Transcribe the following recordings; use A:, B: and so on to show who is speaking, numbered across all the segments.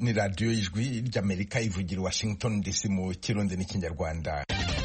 A: ni radiyo y'ijwi ry'Amerika ivugira Washington DC mu Kirundi n'Ikinyarwanda.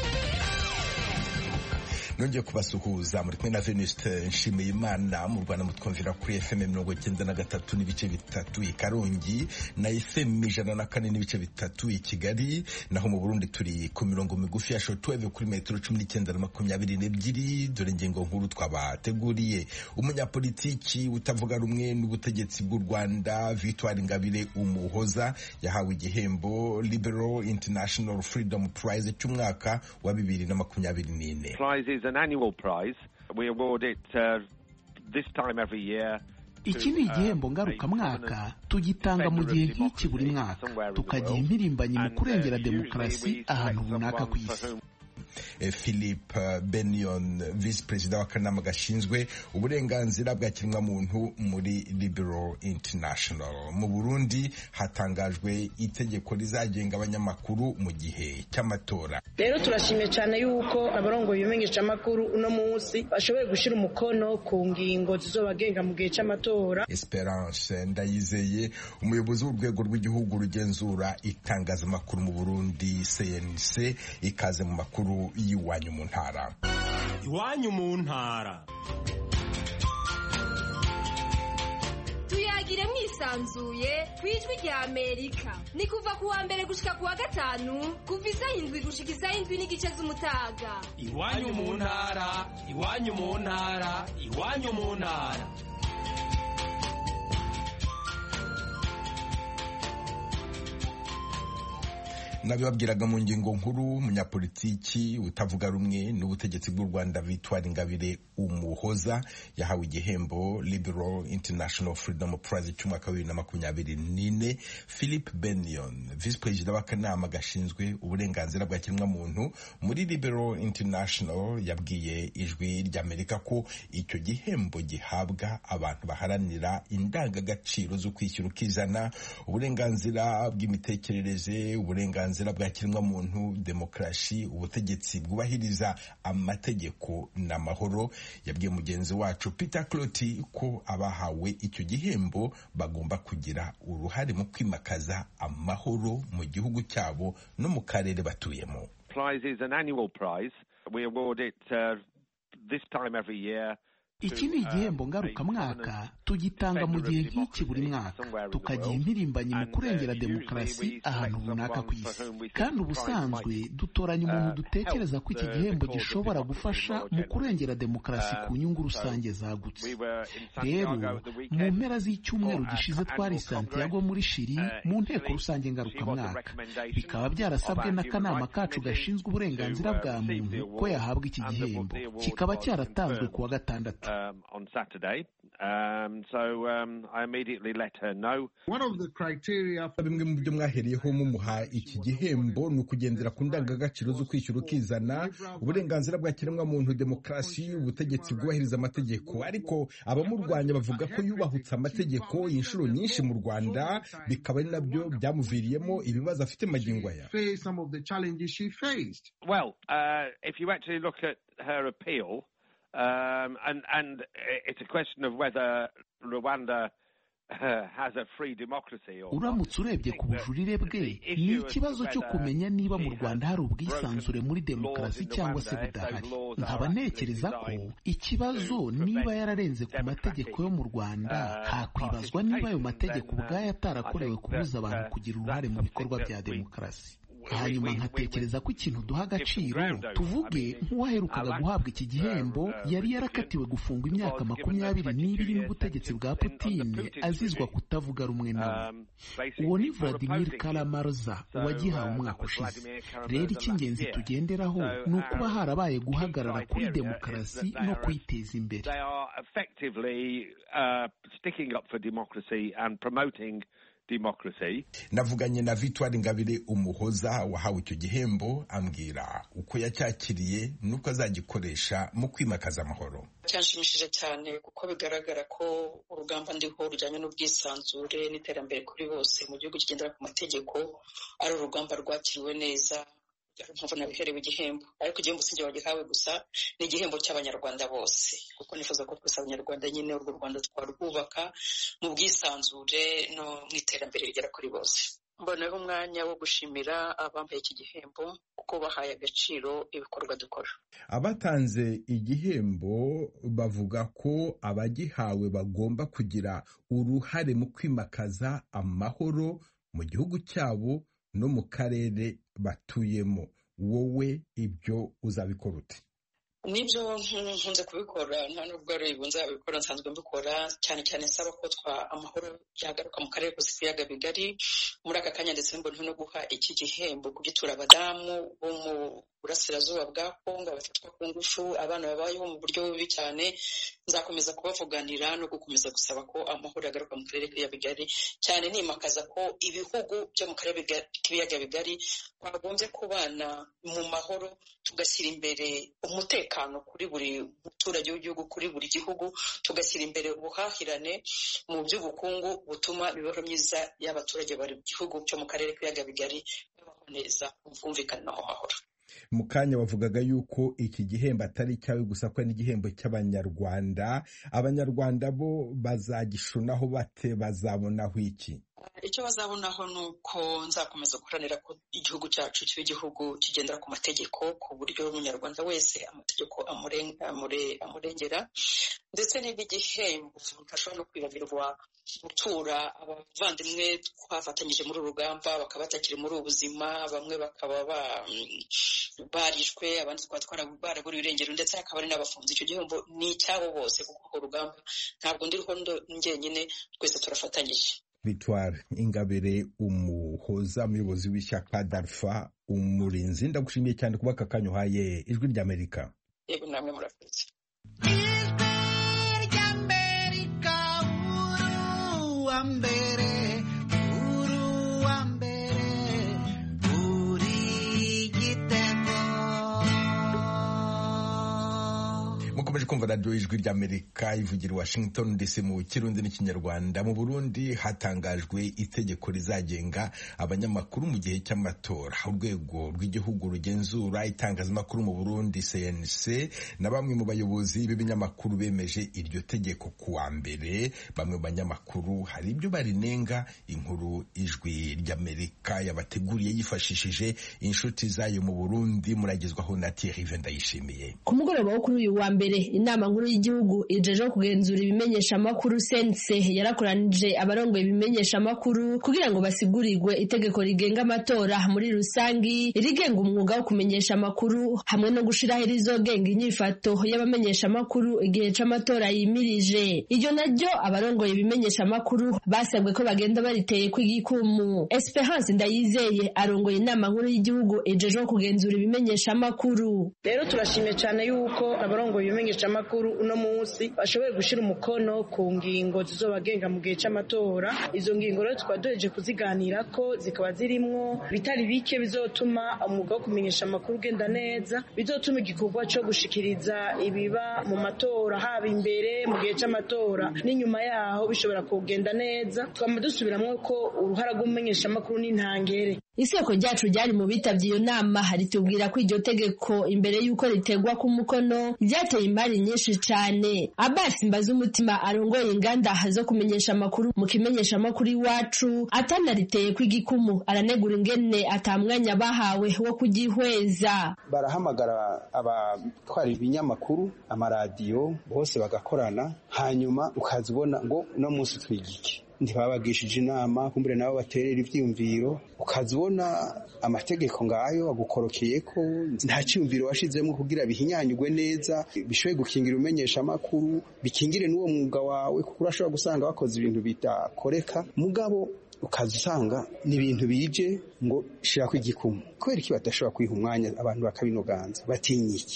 A: Nongeye kubasuhuza muri kumwe na Venuste Nshimiyimana mu Rwanda mutwumvira kuri FM 93 n'ibice bitatu i Karongi na FM 104 n'ibice bitatu i Kigali, naho mu Burundi turi ku mirongo migufi ya shortwave kuri metero 19 na 22. Dore ingingo nkuru twabateguriye. Umunyapolitiki utavuga rumwe n'ubutegetsi bw'u Rwanda Victoire Ingabire Umuhoza yahawe igihembo Liberal International Freedom Prize cy'umwaka wa 2024.
B: An annual prize. We award it this time every year.
C: Iki ni igihembo ngarukamwaka tugitanga mu gihe nk'iki buri mwaka, tukagira impirimbanyi mu kurengera demokarasi ahantu runaka ku isi.
A: Philippe Bennion, Vice President w'akanama gashinzwe uburenganzira bwa kiremwamuntu muri Liberal International. Mu Burundi hatangajwe itegeko rizagenga abanyamakuru mu gihe cy'amatora.
D: Rero turashimye cyane yuko abarongoye ibimenyesha makuru uno munsi bashoboye gushira umukono ku ngingo zizobagenga mu gihe cy'amatora.
A: Esperance Ndayizeye, umuyobozi w'urwego rw'igihugu rugenzura itangazamakuru mu Burundi CNC, ikaze mu makuru iwanyu mu ntara.
E: Iwanyu mu ntara.
F: Tuyagire mwisanzuye kwijwi rya Amerika. Ni kuva ku wa mbere gushika ku wa gatanu, kuva isaha 7 gushika isaha 7 n'igice z'umutaga.
E: Iwanyu mu ntara, iwanyu mu ntara, iwanyu mu ntara.
A: Nabibabwiraga mu ngingo nkuru, umunyapolitiki utavuga rumwe n'ubutegetsi bw'u Rwanda Victoire Ingabire Umuhoza yahawe igihembo Liberal International Freedom Prize cy'umwaka wa 2024. Philippe Bennion, Vice President w'akanama gashinzwe uburenganzira bwa kiremwamuntu muri Liberal International, yabwiye ijwi ry'Amerika ko icyo gihembo gihabwa abantu baharanira indangagaciro zo kwishyura ukizana, uburenganzira bw'imitekerereze, uburenganzira bwa kiremwamuntu, demokarasi, ubutegetsi bwubahiriza amategeko n'amahoro. Yabwiye mugenzi wacu Peter Cloti ko abahawe icyo gihembo bagomba kugira uruhare mu kwimakaza amahoro mu gihugu cyabo no mu karere batuyemo.
B: Prize is an annual prize. We award it this time every year.
C: Iki ni igihembo ngarukamwaka tugitanga mu gihe nk'iki buri mwaka, tukagira impirimbanyi mu kurengera demokarasi ahantu runaka ku isi. Kandi ubusanzwe dutoranya umuntu dutekereza ko iki gihembo gishobora gufasha mu kurengera demokarasi ku nyungu rusange zagutse. Rero mu mpera z'icyumweru gishize twari Santiago muri Chili mu nteko rusange ngarukamwaka, bikaba byarasabwe n'akanama kacu gashinzwe uburenganzira bwa muntu ko yahabwa iki gihembo, kikaba cyaratanzwe ku wa gatandatu.
B: On Saturday, so I immediately let her know.
A: One of the criteria bimwe mu byo mwahereyeho mumuha iki gihembo ni ukugendera ku ndangagaciro zo kwishyura ukizana, uburenganzira bwa kiremwamuntu, demokarasi, ubutegetsi bwubahiriza amategeko. Ariko abamurwanya bavuga ko yubahutse amategeko inshuro nyinshi mu Rwanda, bikaba ari nabyo byamuviriyemo ibibazo afite magingo aya.
B: Well, if you actually look at her appeal, and it's a question of whether Rwanda has a free democracy or
C: uramutse urebye ku bujurire bwe, ni ikibazo cyo kumenya niba mu Rwanda hari ubwisanzure muri demokarasi cyangwa se budahari. Nkaba ntekereza ko ikibazo niba yararenze ku mategeko yo mu Rwanda, hakwibazwa niba ayo mategeko ubwayo atarakorewe kubuza abantu kugira uruhare mu bikorwa bya demokarasi. Hanyuma nkatekereza ko ikintu duha agaciro, tuvuge nk'uwaherukaga guhabwa iki gihembo yari yarakatiwe gufungwa imyaka 22 n'ubutegetsi bwa Putin azizwa kutavuga rumwe nawe. Uwo ni Vladimir Kara-Murza wagihawe umwaka ushize. Rero icy'ingenzi tugenderaho ni ukuba harabaye guhagarara kuri demokarasi no kwiteza imbere.
A: Navuganye na Victoire Ingabire Umuhoza wahawe icyo gihembo, ambwira uko yacyakiriye nuko azagikoresha mu kwimakaza amahoro.
G: Cyanshimishije cyane kuko bigaragara ko urugamba ndiho rujyanye n'ubwisanzure n'iterambere kuri bose mu gihugu kigendera ku mategeko ari urugamba rwakiriwe neza mpamvu nabiherewe igihembo, ariko igihembo sinjye wagihawe gusa, ni igihembo cy'abanyarwanda bose, kuko nifuza ko twese abanyarwanda nyine urwo Rwanda twarwubaka mu bwisanzure no mu iterambere rigera kuri bose. Mboneho umwanya wo gushimira abambaye iki gihembo kuko bahaye agaciro ibikorwa dukora.
A: Abatanze igihembo bavuga ko abagihawe bagomba kugira uruhare mu kwimakaza amahoro mu gihugu cyabo no mu karere batuyemo. Wowe ibyo uzabikora ute?
G: Nibyo nkunze kubikora, nta nubwo ari ubu nzabikora, nsanzwe mbikora, cyane cyane nsaba ko amahoro yagaruka mu karere kose k'ibiyaga bigari. Muri aka kanya ndetse mbona no guha iki gihembo kugitura abadamu bo mu burasirazuba bwa Kongo bafatwa ku ngufu, abana babayeho mu buryo bubi cyane. Nzakomeza kubavuganira no gukomeza gusaba ko amahoro yagaruka mu karere k'ibiyaga bigari, cyane nimakaza ko ibihugu byo mu karere k'ibiyaga bigari twagombye kubana mu mahoro, tugashyira imbere umutekano kuri buri muturage w'igihugu, kuri buri gihugu, tugashyira imbere ubuhahirane mu by'ubukungu butuma imibereho myiza y'abaturage bari mu gihugu cyo mu karere k'ibiyaga bigari babaho neza, bumvikana mu mahoro.
A: Mu kanya bavugaga yuko iki gihembo atari cyawe gusa, ko n'igihembo cy'abanyarwanda. Abanyarwanda bo bazagishunaho bate? Bazabonaho iki?
G: Icyo bazabonaho ni uko nzakomeza guharanira ko igihugu cyacu kiba igihugu kigendera ku mategeko, ku buryo umunyarwanda wese amategeko amurengera, ndetse n'igihembo ntashobora no kwibagirwa gutura abavandimwe twafatanyije muri uru rugamba, bakaba batakiri muri ubu buzima, bamwe bakaba barishwe, abandi twaba baraburiwe irengero, ndetse hakaba hari n'abafunze. Icyo gihembo ni icyabo bose, kuko urugamba ntabwo ndiriho njyenyine, twese turafatanyije.
A: Victoire Ingabire Umuhoza, umuyobozi w'ishyaka Dalfa Umurinzi, ndagushimiye cyane kuba aka kanya uhaye Ijwi ry'Amerika.
G: Yego, namwe murakoze.
A: Mukomeje kumva radio Ijwi ry'Amerika ivugira Washington DC mu Kirundi n'Ikinyarwanda. Mu Burundi hatangajwe itegeko rizagenga abanyamakuru mu gihe cy'amatora. Urwego rw'igihugu rugenzura itangazamakuru mu Burundi CNC na bamwe mu bayobozi b'ibinyamakuru bemeje iryo tegeko kuwa mbere. Bamwe mu banyamakuru hari ibyo barinenga. Inkuru Ijwi ry'Amerika yabateguriye yifashishije inshuti zayo mu Burundi, muragezwaho na Thierry Vendayishimiye.
H: Ku mugoroba wo kuri uyu wa mbere, inama nkuru y'igihugu ijeje kugenzura ibimenyesha makuru CNC yarakoranije abarongoye ibimenyesha makuru kugira ngo basigurirwe itegeko rigenga amatora muri rusangi, irigenga umwuga wo kumenyesha makuru, hamwe no gushiraho rizogenga inyifato y'abamenyesha makuru igihe c'amatora yimirije. Iryo naryo abarongoye ibimenyesha makuru basabwe ko bagenda bariteye kw'igikumu. Esperance Ndayizeye arongoye inama nkuru y'igihugu ijeje kugenzura ibimenyesha makuru.
D: Rero turashimye cyane yuko abarongoye ibimenyesha makuru uno munsi bashoboye gushira umukono ku ngingo zizobagenga mu gihe c'amatora. Izo ngingo rero twadojeje kuziganira ko zikaba zirimwo bitari bike bizotuma umwuga wo kumenyesha makuru ugenda neza, bizotuma igikorwa cyo gushikiriza ibiba mu matora, haba imbere mu gihe c'amatora n'inyuma yaho, bishobora kugenda neza. Twama dusubiramwo ko uruhara rw'umumenyesha makuru n'intangere.
H: Isoko ryacu ryari mu bitavye iyo nama haritubwira ko iryo tegeko imbere yuko ritegwa ku mukono ryateye imari nyinshi cyane. Abbas Mbazumutima arongoye inganda zo kumenyesha amakuru mu kimenyesha amakuru iwacu atanariteye kw'igikumu, aranegura ingene atamwanya bahawe wo kugihweza.
I: Barahamagara abatwara ibinyamakuru, amaradiyo, bose bagakorana, hanyuma ukazibona ngo no munsi twigiki, ntibabagishije inama, kumbure nabo baterera ivyiyumviro, ukazibona amategeko ngayo agukorokeye ko nta cyumviro washizemo kugira bihinyanyugwe neza, bishoboye gukingira umenyesha amakuru, bikingire n'uwo mwuga wawe, kuko urashobora gusanga bakoze ibintu bidakoreka, mugabo ukazusanga ni ibintu bije ngo shira kw'igikumu. Kubera iki badashobora kwiha umwanya abantu bakabinoganza? Batinya iki?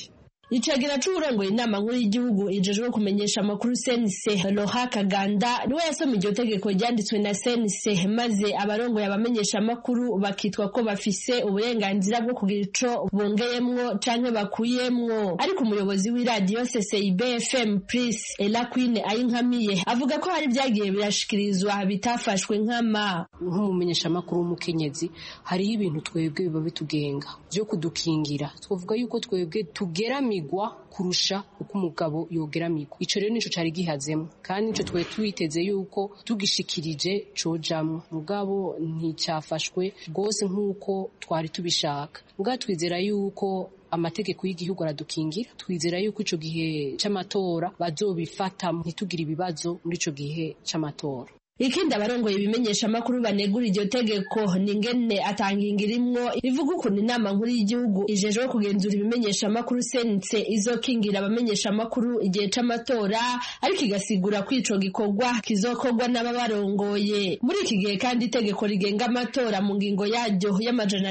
H: Icegera c'uburongoye inama nkuru y'igihugu ijejwe kumenyesha amakuru CNC Loha Kaganda niwe yasoma iryo tegeko ryanditswe na CNC maze abarongoye abamenyesha amakuru bakitwa ko bafise uburenganzira bwo kugira ico bongeyemwo canke bakuyemwo. Ariko umuyobozi w'iradiyo CCIB FM Prince Elaquine Ayinkamiye avuga ko hari byagiye birashikirizwa bitafashwe nkama.
J: Nk'umumenyesha amakuru w'umukenyezi hariho ibintu twebwe biba bitugenga byo kudukingira. Twavuga yuko twebwe tugeramigwa kurusha uko umugabo yogeramigwa. Ico rero nico cari gihazemo kandi nico twe twiteze yuko tugishikirije cojamwe. Mugabo nticyafashwe rwose nk'uko twari tubishaka. Mugabo twizera yuko amategeko y'igihugu aradukingira. Twizera yuko ico gihe c'amatora bazobifata ntitugira ibibazo muri ico gihe c'amatora.
H: Ikindi abarongoye ibimenyesha amakuru banegura iryo tegeko ningene atangingira imwo ivuga ukuntu inama nkuru y'igihugu ijejwe kugenzura ibimenyesha amakuru CNC izokingira abamenyesha amakuru igihe c'amatora ariko igasigura ko ico gikorwa kizokorwa n'ababarongoye. Muri iki gihe kandi itegeko rigenga amatora mu ngingo yaryo y'amajana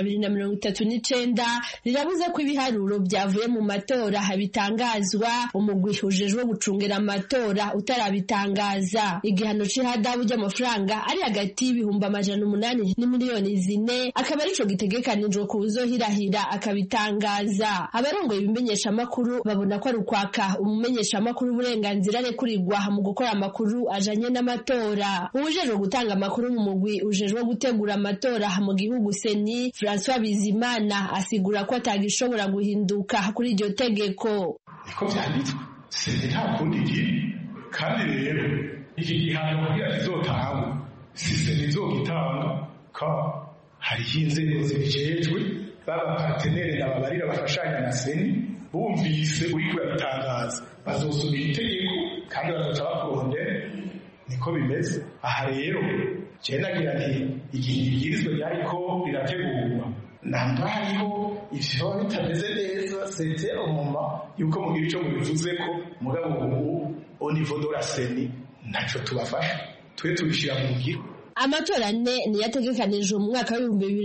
H: 239 rirabuza ko ibiharuro byavuye mu matora bitangazwa umugwi ujejwe gucungera amatora utarabitangaza. Igihano c'ihadabu amafaranga ari hagati y'ibihumbi 800 n'imiliyoni 4 akaba arico gitegekanijwe ku uzohirahira akabitangaza. Abarongoye ibimenyesha amakuru babona ko ari ukwaka umumenyesha amakuru uburenganzira arekurirwa mu gukora amakuru ajanye n'amatora. Ubujejwe gutanga amakuru mu mugwi ujejwe gutegura amatora mu gihugu Seni François Bizimana asigura ko atagishobora guhinduka kuri iryo tegeko.
K: Niko vyanditswe Seni nta kundi kandi rero iki gihano kugira kizotangwa sise nizogitanga ka hariho inzego zibijejwe z'abapartenere n'ababarira bafashanya na Seni bumvise uri kuyatangaza bazosubira itegeko kandi bazoca bakurondera. Niko bimeze aha rero je nagira nti igihe ibwirizwa ryariko rirategurwa namba hariho ivyo bitameze neza sete umuma yuko mugira ico mubivuze ko mugabo ubu au niveau de la Seni ntaco tubafasha twe tubishira mu ngiro.
H: Amatora ni yategekanijwe mu mwaka wa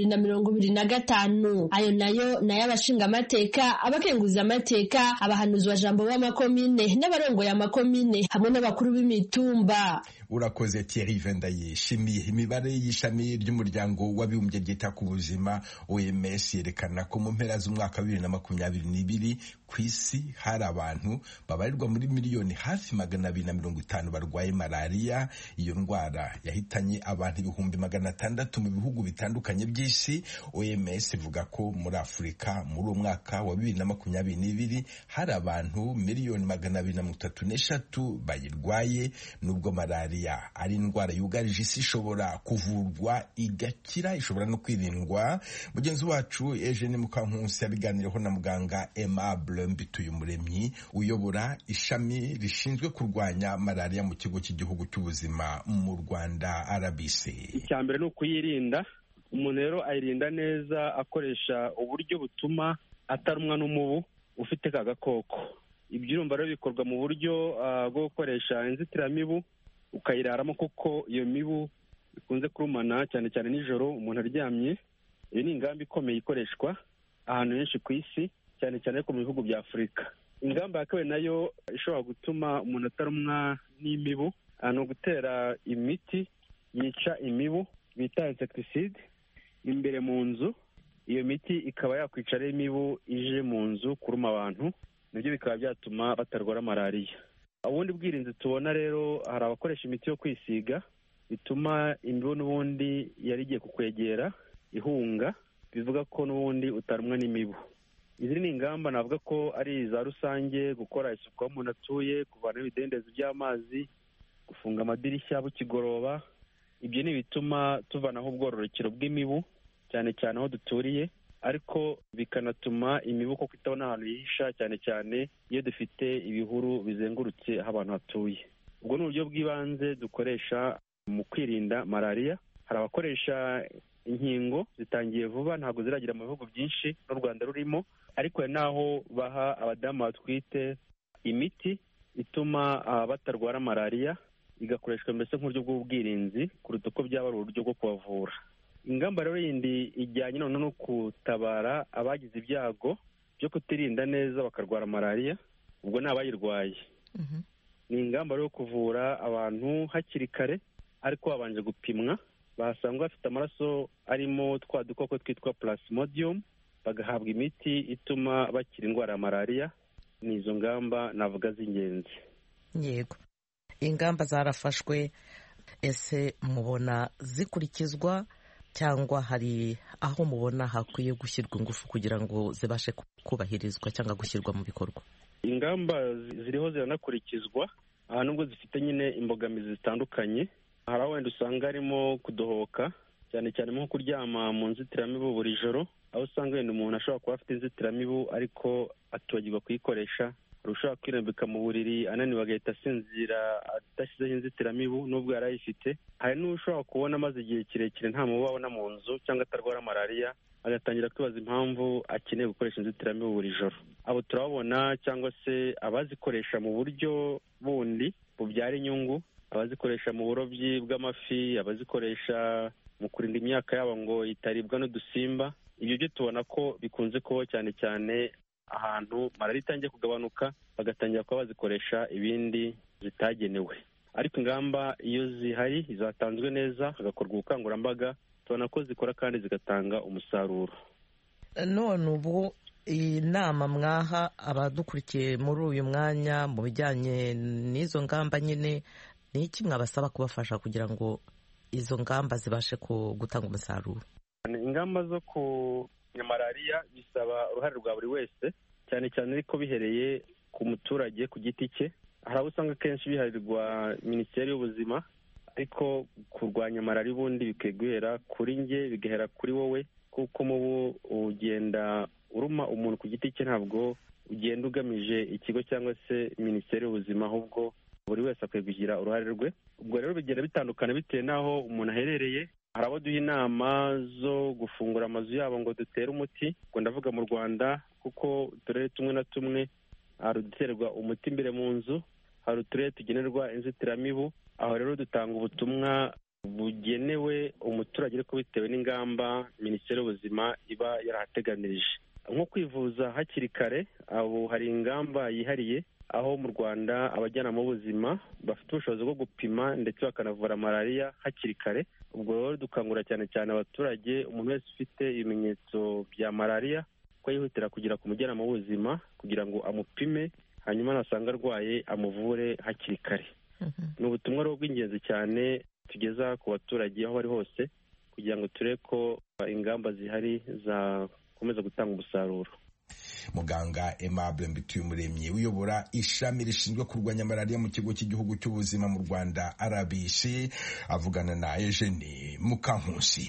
H: 2025. Ayo nayo n'ay'abashinga amateka, abakenguza amateka, abahanuzwa jambo b'amakomine n'abarongoye amakomine hamwe n'abakuru b'imitumba.
A: Urakoze Thierry Vendaye. Shimiye imibare y'ishami ry'umuryango w'abibumbye ryita ku buzima OMS yerekana ko mu mpera z'umwaka wa 2022 kw'isi hari abantu babarirwa muri miliyoni hafi 250 barwaye malaria. Iyo ndwara yahitanye abantu ibihumbi 600 mu bihugu bitandukanye by'isi. OMS ivuga ko muri Afrika muri uwo mwaka wa 2022 hari abantu miliyoni 233 bayirwaye. Nubwo malaria ari indwara yugarije isi ishobora kuvurwa igakira, ishobora no kwirindwa. Mugenzi wacu Eugene Mukankusi yabiganireho na muganga Aimable Mbituyumuremyi uyobora ishami rishinzwe kurwanya malaria mu kigo cy'igihugu cy'ubuzima mu Rwanda RBC.
L: Icyambere no kuyirinda. Umuntu rero ayirinda neza akoresha uburyo butuma atarumwa n'umubu ufite kagakoko. Ibyo urumva rero bikorwa mu buryo bwo gukoresha inzitiramibu ukayiraramo kuko iyo mibu ikunze kurumana cyane cyane nijoro umuntu aryamye. Iyo ni ingamba ikomeye ikoreshwa ahantu henshi ku isi cyane cyane ko mu bihugu bya Afurika. Ingamba ya kabiri nayo ishobora gutuma umuntu atarumwa n'imibu ni ugutera imiti yica imibu bita insecticide imbere mu nzu. Iyo miti ikaba yakwicara imibu ije mu nzu kuruma abantu, nibyo bikaba byatuma batarwara malaria. Ubundi bwirinzi tubona rero hari abakoresha imiti yo kwisiga bituma imibu n'ubundi yari igiye kukwegera ihunga, bivuga ko n'ubundi utarumwa n'imibu. Izi ni ingamba navuga ko ari za rusange: gukora isuku aho umuntu atuye, kuvana ibidendezi by'amazi, gufunga amadirishya bukigoroba. Ibyo ni bituma tuvanaho ubwororokero bw'imibu cyane cyane aho duturiye, ariko bikanatuma imibu ko itabona ahantu yihisha cyane cyane iyo dufite ibihuru bizengurutse aho abantu hatuye. Ubwo ni uburyo bw'ibanze dukoresha mu kwirinda malaria. Hari abakoresha inkingo zitangiye vuba, ntabwo ziragira mu bihugu byinshi n'u Rwanda rurimo, ariko naho baha abadamu batwite imiti ituma batarwara malaria, igakoreshwa mbese nk'uburyo bw'ubwirinzi kuruta uko byaba ari uburyo bwo kubavura. Ingamba rero yindi ijyanye no gutabara abagize ibyago byo kutirinda neza bakarwara malariya, ubwo ni abayirwaye. Ni ingamba yo kuvura abantu hakiri kare, ariko babanje gupimwa, basanga bafite amaraso arimo twa dukoko twitwa plasmodium, bagahabwa imiti ituma bakira indwara ya malariya. Ni izo ngamba navuga z'ingenzi.
M: Yego, ingamba zarafashwe, ese mubona zikurikizwa cyangwa hari aho mubona hakwiye gushyirwa ingufu kugira ngo zibashe kubahirizwa cyangwa gushyirwa mu bikorwa?
L: Ingamba ziriho ziranakurikizwa, aha nubwo zifite nyine imbogamizi zitandukanye. Hari aho wenda usanga harimo kudohoka, cyane cyane nko kuryama mu nzitiramibu buri joro, aho usanga wenda umuntu ashobora kuba afite inzitiramibu ariko atibagirwa kuyikoresha. Hari ushobora kwirambika mu buriri ananiwe agahita asinzira adashyizeho inzitiramibu nubwo yari ayifite. Hari n'ushobora kubona amaze igihe kirekire nta mubu abona mu nzu cyangwa atarwara malariya, agatangira kwibaza impamvu akeneye gukoresha inzitiramibu buri joro. Abo turabona, cyangwa se abazikoresha mu buryo bundi bubyara inyungu, abazikoresha mu burobyi bw'amafi, abazikoresha mu kurinda imyaka yabo ngo itaribwa n'udusimba. Ibyo byo tubona ko bikunze kubaho cyane cyane ahantu malariya itangiye kugabanuka, bagatangira kuba bazikoresha ibindi zitagenewe. Ariko ingamba iyo zihari zatanzwe neza, hagakorwa ubukangurambaga, tubona ko zikora kandi zigatanga umusaruro.
M: None ubu inama mwaha abadukurikiye muri uyu mwanya mu bijyanye n'izo ngamba nyine, ni iki mwabasaba kubafasha kugira ngo izo ngamba zibashe gutanga umusaruro?
L: Ingamba zo kurwanya malariya bisaba uruhare rwa buri wese, cyane cyane ariko bihereye ku muturage ku giti cye. Hari abo usanga kenshi biharirwa Minisiteri y'Ubuzima, ariko kurwanya malariya ubundi bikwiye guhera kuri njye, bigahera kuri wowe, kuko mubu ugenda uruma umuntu ku giti cye, ntabwo ugenda ugamije ikigo cyangwa se Minisiteri y'Ubuzima, ahubwo buri wese akwiye kugira uruhare rwe. Ubwo rero bigenda bitandukana bitewe n'aho umuntu aherereye. Hari abo duha inama zo gufungura amazu yabo ngo dutere umuti, ngo ndavuga mu Rwanda, kuko uturere tumwe na tumwe hari uduterwa umuti imbere mu nzu, hari uturere tugenerwa inzitiramibu. Aho rero dutanga ubutumwa bugenewe umuturage ariko bitewe n'ingamba Minisiteri y'Ubuzima iba yarahateganirije, nko kwivuza hakiri kare. Abo hari ingamba yihariye, aho mu Rwanda abajyanama b'ubuzima bafite ubushobozi bwo gupima ndetse bakanavura malariya hakiri kare. Ubwo rero dukangurira cyane cyane abaturage, umuntu wese ufite ibimenyetso bya malariya, ko yihutira kugera ku mujyanama w'ubuzima kugira ngo amupime, hanyuma nasanga arwaye amuvure hakiri kare. Ni ubutumwa rero bw'ingenzi cyane tugeza ku baturage aho bari hose, kugira ngo turebe ko ingamba zihari zakomeza gutanga umusaruro.
A: Muganga Aimable Mbituyumuremyi uyobora ishami rishinzwe kurwanya malariya mu kigo cy'igihugu cy'ubuzima mu Rwanda RBC, avugana na Eugene Mukankusi.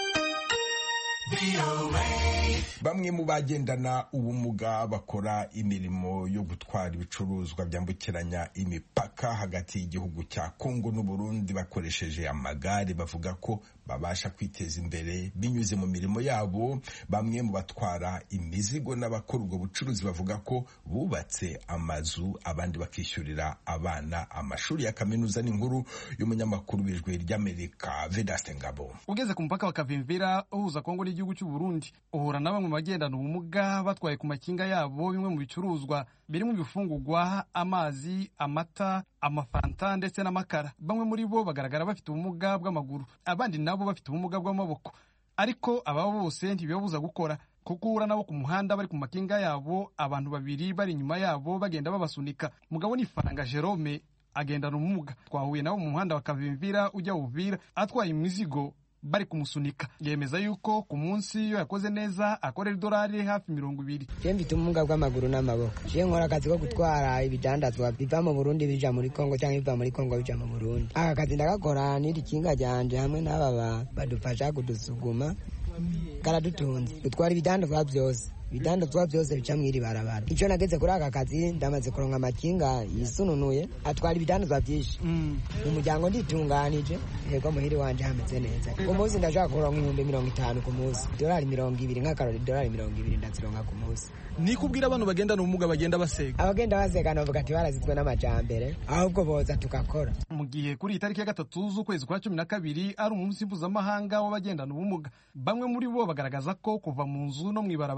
A: Bamwe mu bagendana ubumuga bakora imirimo yo gutwara ibicuruzwa byambukiranya imipaka hagati y'igihugu cya Kongo n'u Burundi bakoresheje amagare bavuga ko babasha kwiteza imbere binyuze mu mirimo yabo. Bamwe mu batwara imizigo n'abakora ubwo bucuruzi bavuga ko bubatse amazu, abandi bakishyurira abana amashuri ya kaminuza. N'inkuru y'umunyamakuru w'Ijwi ry'Amerika Vedaste Ngabo.
N: Ugeze ku mupaka wa Kavimvira uhuza Kongo n'igihugu cy'u Burundi, uhura na bamwe mu bagendana ubumuga batwaye ku makinga yabo bimwe mu bicuruzwa birimo ibifungurwa, amazi, amata, amafanta ndetse n'amakara. Bamwe muri bo bagaragara bafite ubumuga bw'amaguru, abandi nabo bafite ubumuga bw'amaboko, ariko aba bose ntibibabuza gukora, kuko uhura nabo ku muhanda bari ku makinga yabo, abantu babiri bari inyuma yabo bagenda babasunika. Mugabo ni Faranga Jerome agendana ubumuga, twahuye nabo mu muhanda wa Kavimvira ujya Uvira atwaye imizigo bari kumusunika. Yemeza yuko ku munsi iyo yakoze neza akorera idolari hafi 20.
O: Je mfite ubumuga bw'amaguru n'amaboko. Je nkora akazi ko gutwara ibidandazwa biva mu Burundi bija muri Kongo cyangwa biva muri Kongo bija mu Burundi. Aka kazi ndagakora n'iri kinga ryanje hamwe n'aba badufasha kudusuguma karadutunze. Dutwara ibidandazwa byose. Ibidandazwa byose bica mwiri barabara. Icyo nageze kuri aka kazi ndamaze kuronka amakinga yisununuye atwara ibidandazwa byinshi. Mu muryango nditunganije, yego muhiri wanje hameze neza. Ku munsi ndashaka kuronka 50 ku munsi. Dolari 20 nk'akarori dolari 20 ndazironka ku munsi.
N: Ni kubwira abantu bagendana ubumuga bagenda basega.
O: Abagenda basega navuga ati barazitswe n'amajambere, ahubwo boza tukakora.
N: Mu gihe kuri itariki ya 3 z'ukwezi kwa 12 ari umunsi mpuzamahanga w'abagendana ubumuga, bamwe muri bo bagaragaza ko kuva mu nzu no mwibarabara gusabira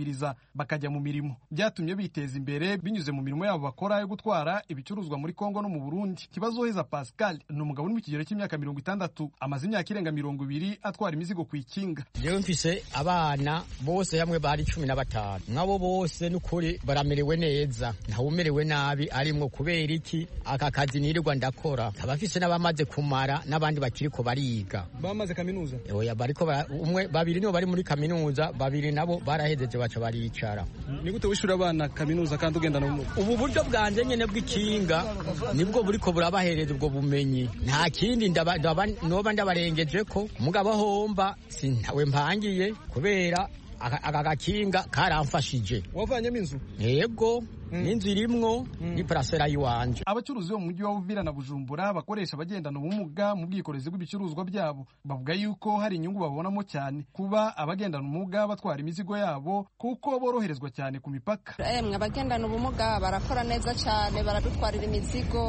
N: bakiyubahiriza bakajya mu mirimo. Byatumye biteza imbere binyuze mu mirimo yabo bakora yo gutwara ibicuruzwa muri Kongo no mu Burundi. Kibazoheza Pascal ni umugabo uri mu kigero cy'imyaka 60, amaze imyaka irenga 20 atwara imizigo ku ikinga.
P: Jewe mfise abana bose hamwe bari 15, nkabo bose n'ukuri baramerewe neza, ntawumerewe nabi arimwo. Kubera iki? Aka kazi nirirwa ndakora, abafise n'abamaze kumara n'abandi bakiriko bariga.
N: Bamaze kaminuza?
P: Oya, bariko umwe babiri nibo bari muri kaminuza, babiri nabo barahejeje baca baricara.
N: Ni gute wishura abana kaminuza kandi ugendana n'umuga?
P: Ubu buryo bwanje nyene bw'ikinga nibwo buriko burabahereza ubwo bumenyi, nta kindi noba ndabarengeje ko mugabo homba sintawe mpangiye kubera aka gakinga karamfashije.
N: Wavanyemo inzu?
P: Yego, n'inzu irimwo ni parasera yiwanje.
N: Abacuruzi bo mu mujyi wa Uvira na Bujumbura bakoresha abagendana ubumuga mu bwikorezi bw'ibicuruzwa byabo bavuga yuko hari inyungu babonamo cyane kuba abagendana ubumuga batwara imizigo yabo kuko boroherezwa cyane ku mipaka.
Q: Abagendana ubumuga barakora neza cyane, baradutwarira imizigo.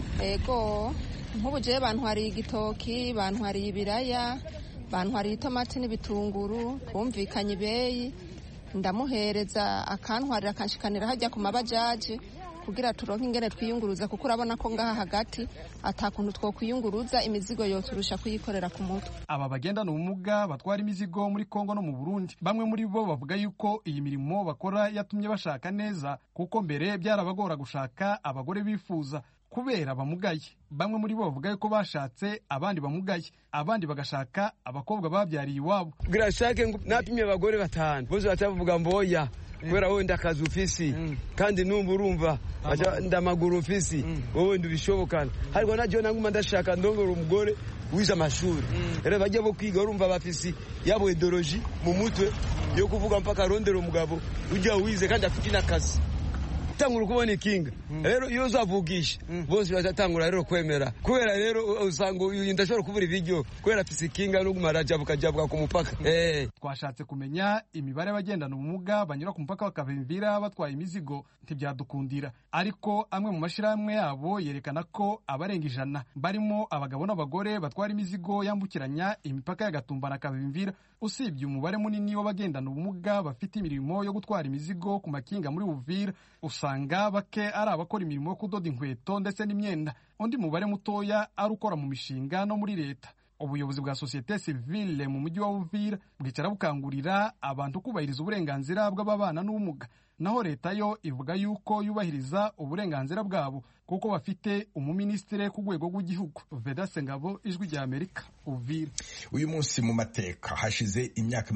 Q: Yego, nk'ubu jewe bantwariye igitoki, bantwariye ibiraya, bantwariye itomati n'ibitunguru, bumvikanye ibeyi, ndamuhereza akantwarira akanshikanira hajya ku mabajaji kugira turonke ingene twiyunguruza, kuko urabona ko ngaha hagati atakuntu twokwiyunguruza, imizigo yoturusha kuyikorera ku mutwe.
N: Aba bagendana ubumuga batwara imizigo muri Kongo no mu Burundi, bamwe muri bo bavuga yuko iyi mirimo bakora yatumye bashaka neza, kuko mbere byarabagora gushaka abagore bifuza kubera bamugaye. Bamwe muri bo bavuga yuko bashatse abandi bamugaye, abandi bagashaka abakobwa babyariye iwabo.
R: Kugira shake napimye abagore 5 bose batavuga mboya kubera wowe ndakazi ufisi kandi numva urumva ndamaguru ufisi wowe ndubishobokana, ariko najyo nanguma ndashaka ndongora umugore wize amashuri. Rero bajya bo kwiga urumva bafisi yabo ideology mu mutwe yo kuvuga mpaka rondero umugabo ujya wize kandi afite n'akazi. Tangura kubona ikinga rero iyo uzavugisha bose bazatangura rero kwemera, kubera rero usanga uyu ndashobora kubura ibiryo kubera afise ikinga no kumarajabuka ku mupaka.
N: Twashatse kumenya imibare y'abagendana ubumuga banyura ku mupaka bakavimvira batwaye imizigo ntibyadukundira, ariko amwe mu mashirahamwe yabo yerekana ko abarenga 100 barimo abagabo n'abagore batwara imizigo yambukiranya imipaka ya Gatumba na Kavimvira. Usibye umubare munini w'abagendana ubumuga bafite imirimo yo gutwara imizigo ku makinga muri Uvira, usanga bake ari abakora imirimo yo kudoda inkweto ndetse n'imyenda, undi mubare mutoya ari ukora mu mishinga no muri leta. Ubuyobozi bwa societe civile mu mujyi wa Uvira bwicara bukangurira abantu kubahiriza uburenganzira bw'ababana n'ubumuga, naho leta yo ivuga yuko yubahiriza uburenganzira bwabo kuko bafite umuministire ku rwego rw'igihugu. Vedaste Ngabo, Ijwi rya Amerika, Uvira.
A: Uyu munsi mu mateka hashize imyaka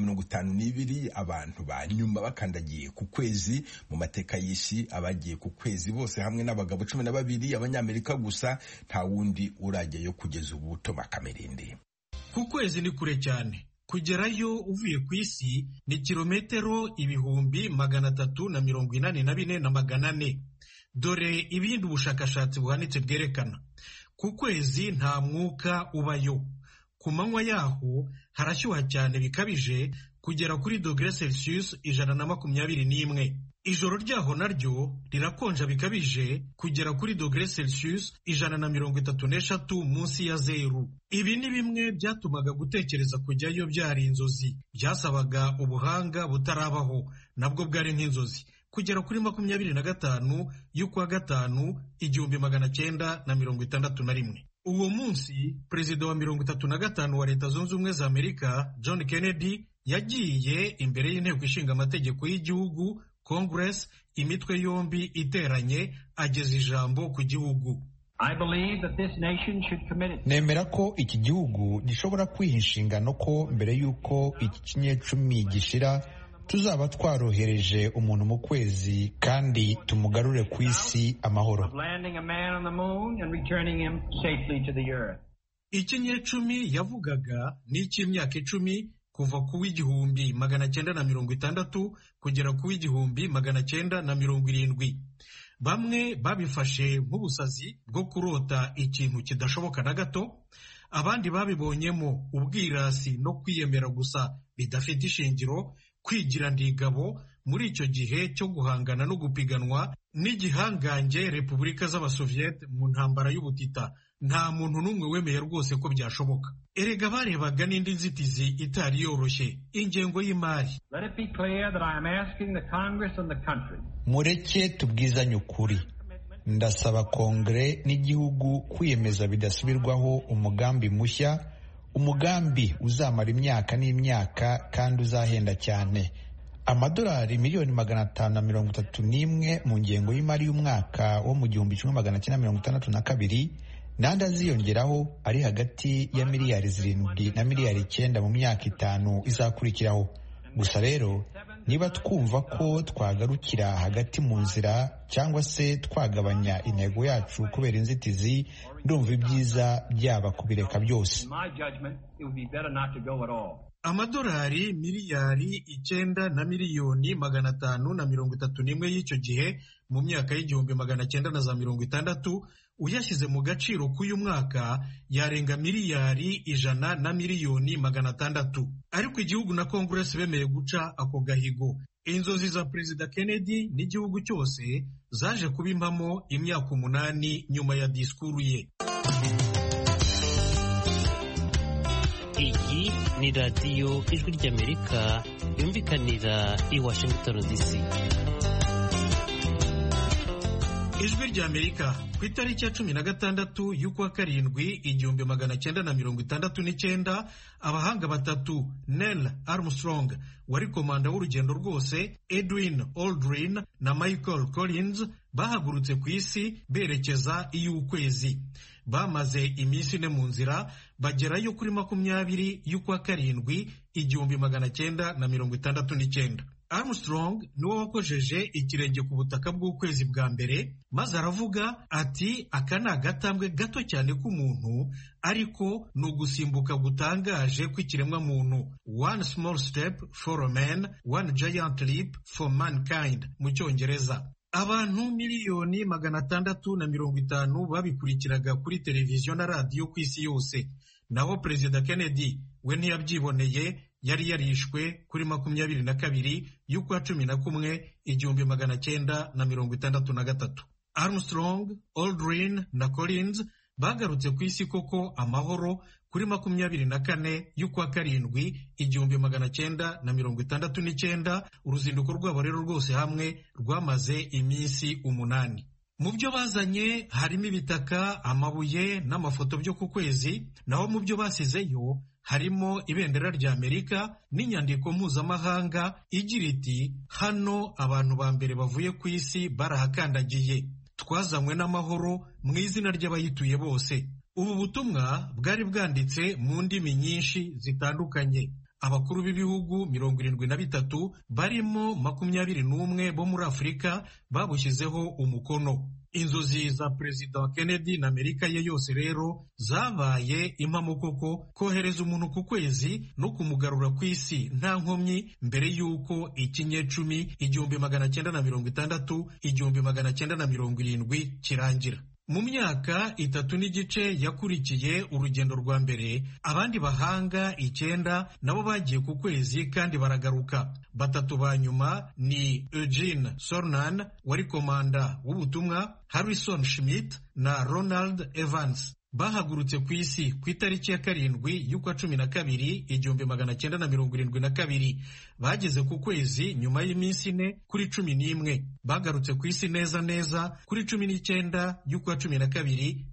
A: 52 abantu banyuma bakandagiye ku kwezi. Mu mateka y'isi abagiye ku kwezi bose hamwe n'abagabo 12 abanyamerika gusa, nta wundi urajyayo kugeza ubu. Toma Kamerindi.
S: Ku kwezi ni kure cyane, kugerayo uvuye ku isi ni kilometero 384,400. Dore ibindi ubushakashatsi buhanitse bwerekana: ku kwezi nta mwuka ubayo, ku manywa yaho harashyuha cyane bikabije kugera kuri °C 121. Ijoro ryaho naryo rirakonja bikabije kugera kuri °C 133 munsi ya zeru. Ibi ni bimwe byatumaga gutekereza kujyayo byari inzozi, byasabaga ubuhanga butarabaho, nabwo bwari nk'inzozi. Kugera kuri 25 y'ukwa gatanu 1961. Uwo munsi perezida wa 35 wa Leta Zunze Ubumwe za Amerika John Kennedy yagiye imbere y'inteko ishinga amategeko y'igihugu Congress, imitwe yombi iteranye, ageza ijambo ku gihugu.
T: Nemera ko iki gihugu gishobora kwiha inshingano ko mbere y'uko iki kinyecumi gishira tuzaba twarohereje umuntu mu kwezi kandi tumugarure ku isi amahoro.
S: Ikinyecumi yavugaga ni icy'imyaka 10 kuva ku w'1960 kugera ku w'1970. Bamwe babifashe nk'ubusazi bwo kurota ikintu kidashoboka na gato, abandi babibonyemo ubwirasi no kwiyemera gusa bidafite ishingiro, kwigira ndigabo muri icyo gihe cyo guhangana no gupiganwa n'igihangange Repubulika z'Abasoviyete mu ntambara y'ubutita. Nta muntu n'umwe wemeye rwose ko byashoboka. Erega barebaga n'indi nzitizi itari yoroshye, ingengo y'imari.
T: Mureke tubwizanye ukuri. Ndasaba Kongere n'igihugu kwiyemeza bidasubirwaho umugambi mushya, umugambi uzamara imyaka n'imyaka kandi uzahenda cyane. Amadolari miliyoni 531 mu ngengo y'imari y'umwaka wo mu 1962 n'andi aziyongeraho ari hagati ya miliyari 7 na miliyari 9 mu myaka 5 izakurikiraho. Gusa rero niba twumva ko twagarukira hagati mu nzira cyangwa se twagabanya intego yacu kubera inzitizi, ndumva ibyiza byaba kubireka byose.
S: Amadolari miliyari 9 na miliyoni 531 y'icyo gihe mu myaka y'1960 uyashyize mu gaciro k'uyu mwaka yarenga miliyari 100 na miliyoni 600. Ariko igihugu na Congress bemeye guca ako gahigo. Inzozi za Perezida Kennedy n'igihugu cyose zaje kuba impamo imyaka 8 nyuma ya disikuru ye.
U: Iyi ni radiyo Ijwi ry'Amerika yumvikanira i Washington DC.
S: Ijwi ry'Amerika ku itariki ya 16 y'ukwa karindwi 1969, abahanga batatu Neil Armstrong wari komanda w'urugendo rwose, Edwin Aldrin na Michael Collins bahagurutse ku isi berekeza iy'ukwezi. Bamaze iminsi 4 mu nzira, bagerayo kuri 20 y'ukwa karindwi 1969. Armstrong niwe wakojeje ikirenge ku butaka bw'ukwezi bwa mbere, maze aravuga ati aka ni agatambwe gato cyane k'umuntu, ariko ni ugusimbuka gutangaje kw'ikiremwa muntu. One small step for a man, one giant leap for mankind mu Cyongereza. Abantu miliyoni 650 babikurikiraga kuri televiziyo na radiyo ku isi yose. Naho Perezida Kennedy we ntiyabyiboneye, yari yarishwe kuri 22 y'ukwa 11 1963. Armstrong, Aldrin na Collins bagarutse ku isi koko amahoro kuri 24 y'ukwa karindwi 1969. Uruzinduko rwabo rero rwose hamwe rwamaze iminsi 8. Mu byo bazanye harimo ibitaka, amabuye n'amafoto byo ku kwezi. Naho mu byo basizeyo harimo ibendera rya Amerika n'inyandiko mpuzamahanga igira iti hano abantu ba mbere bavuye ku isi barahakandagiye, twazanywe n'amahoro mu izina ry'abayituye bose. Ubu butumwa bwari bwanditse mu ndimi nyinshi zitandukanye. Abakuru b'ibihugu 73 barimo 21 bo muri Afurika babushyizeho umukono. Inzozi za Perezida Kennedy na Amerika ye yose rero zabaye impamo koko, kohereza umuntu ku kwezi no kumugarura ku isi nta nkomyi mbere y'uko ikinyecumi 1960 1970 kirangira. Mu myaka 3 n'igice yakurikiye urugendo rwa mbere, abandi bahanga 9 nabo bagiye ku kwezi kandi baragaruka. 3 ba nyuma ni Eugene Cernan wari komanda w'ubutumwa, Harrison Schmitt na Ronald Evans. Bahagurutse ku isi ku itariki ya 7 y'ukwa 12 1972. Bageze ku kwezi nyuma y'iminsi 4 kuri 11. Bagarutse ku isi neza neza kuri 19 y'ukwa 12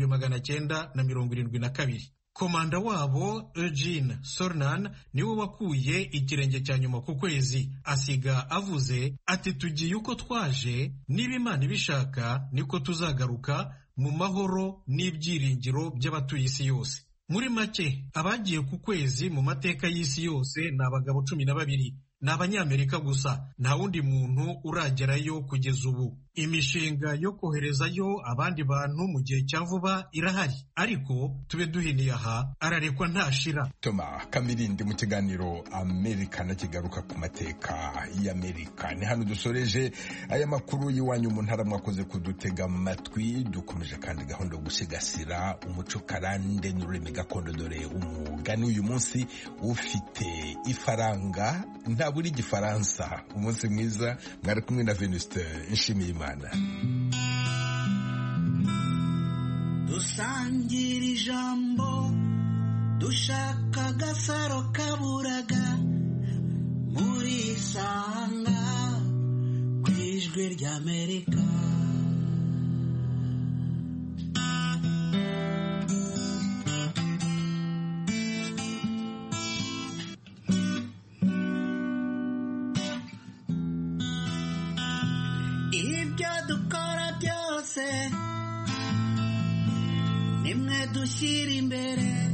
S: 1972. Komanda wabo Eugene Cernan niwe wakuye ikirenge cya nyuma ku kwezi, asiga avuze ati tugiye uko twaje, niba Imana ibishaka niko tuzagaruka mu mahoro n'ibyiringiro by'abatuye isi yose. Muri make, abagiye ku kwezi mu mateka y'isi yose ni abagabo 12. Ni Abanyamerika gusa, nta wundi muntu uragerayo kugeza ubu. Imishinga yo koherezayo abandi bantu mu gihe cya vuba irahari, ariko tube duhiniye aha ararekwa ntashira.
A: Toma Kamirindi mu kiganiro Amerika na kigaruka ku mateka y'Amerika. Ni hano dusoreje aya makuru y'iwanyu mu ntara, mwakoze kudutega amatwi. Dukomeje kandi gahunda yo gusigasira umuco karande n'ururimi gakondo, dore umugani uyu munsi ufite ifaranga nta buri gifaransa. Umunsi mwiza, mwari kumwe na Venuste Nshimiyimana. Habyarimana.
F: dusangira ijambo dushaka agasaro kaburaga muri Isanga ku ijwi ry'Amerika. Ibyo dukora byose nimwe dushyira imbere